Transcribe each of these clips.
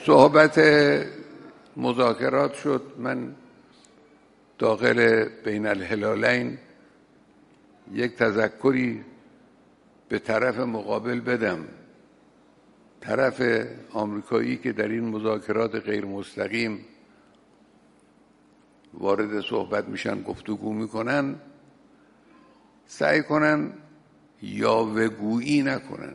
صحبت مذاکرات شد. من داخل بین الهلالین یک تذکری به طرف مقابل بدم. طرف آمریکایی که در این مذاکرات غیر مستقیم وارد صحبت میشن، گفتگو میکنن، سعی کنن یاوه‌گویی نکنن.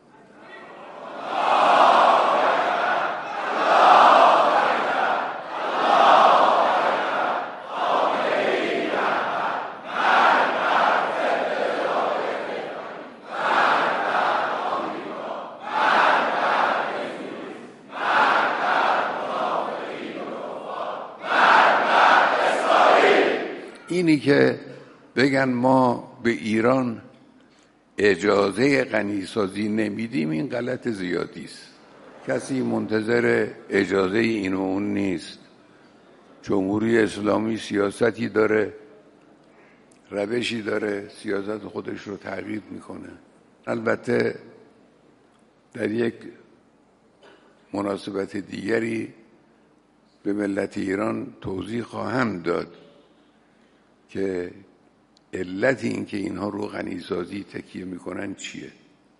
اینی که بگن ما به ایران اجازه غنیسازی نمیدیم، این غلط زیادی است. کسی منتظر اجازه این و اون نیست. جمهوری اسلامی سیاستی داره، روشی داره، سیاست خودش رو تغییر میکنه. البته در یک مناسبت دیگری به ملت ایران توضیح خواهم داد که علت این که اینها رو غنیسازی تکیه میکنن چیه،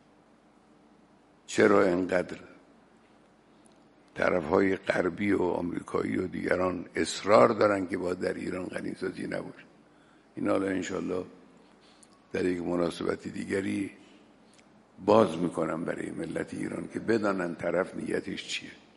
چرا انقدر طرفهای غربی و آمریکایی و دیگران اصرار دارن که باید در ایران غنیسازی نباشه. این حالا انشالله در یک مناسبت دیگری باز میکنم برای ملت ایران که بدانن طرف نیتش چیه.